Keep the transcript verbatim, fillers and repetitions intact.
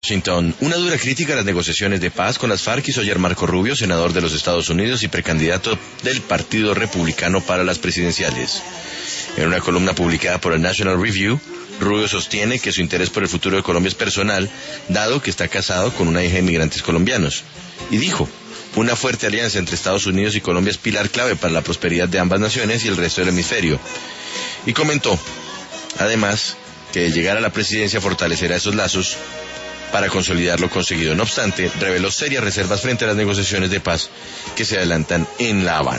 Washington, una dura crítica a las negociaciones de paz con las FARC hizo ayer Marco Rubio, senador de los Estados Unidos y precandidato del Partido Republicano para las presidenciales. En una columna publicada por el National Review, Rubio sostiene que su interés por el futuro de Colombia es personal, dado que está casado con una hija de inmigrantes colombianos. Y dijo, una fuerte alianza entre Estados Unidos y Colombia es pilar clave para la prosperidad de ambas naciones y el resto del hemisferio. Y comentó, además, que de llegar a la presidencia fortalecerá esos lazos para consolidar lo conseguido. No obstante, reveló serias reservas frente a las negociaciones de paz que se adelantan en La Habana.